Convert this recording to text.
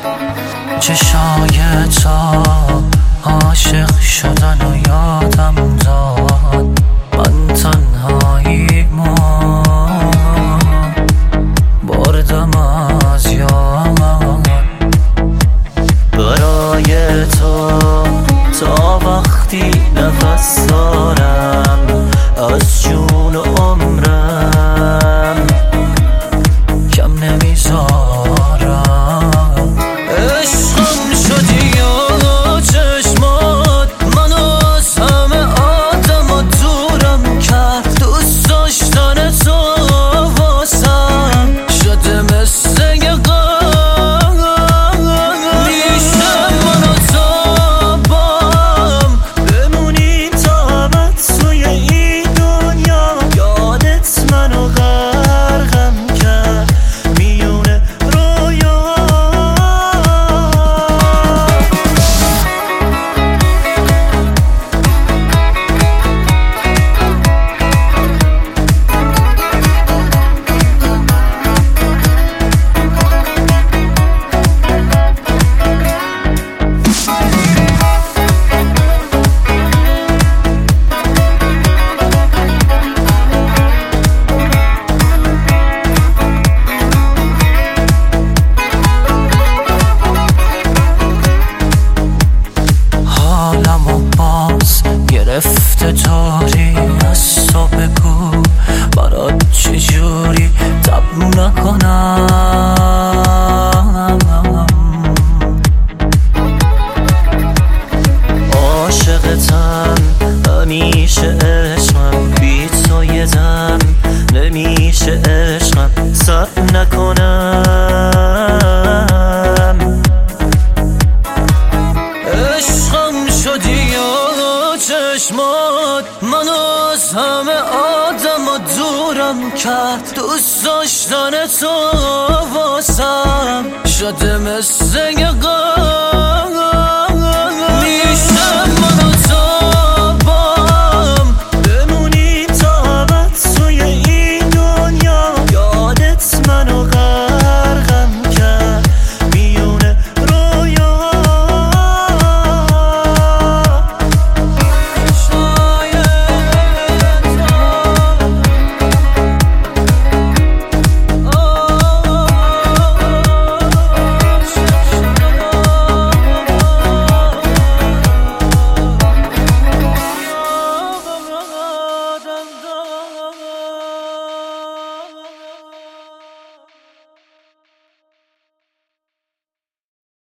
چشای تا عاشق شدن و یادم داد من تنهاییمو بردم از یاد برای تو تا وقتی نفس دارم از جون و عمرم کم نمیذارم. عشقم شدی و چشمات منو از همه آدم و دورم کرد. دوست داشتن تو واسم شده مثل یه غم. میشه منو تا بام بمونیم تا ابد توی این دنیا. یادت منو غرقم کرد میونه رویا. حالمو باز گرفته داری از تو بگو برات چجوری تب نکنم. عاشقتم همیشه عشقم بی تو یه دم نمیشه عشقم سر نکنم. عشقم شدی و چشمات منو از همه آدم و دورم کرد. دوست داشتن تو واسم شده مثل یه غم.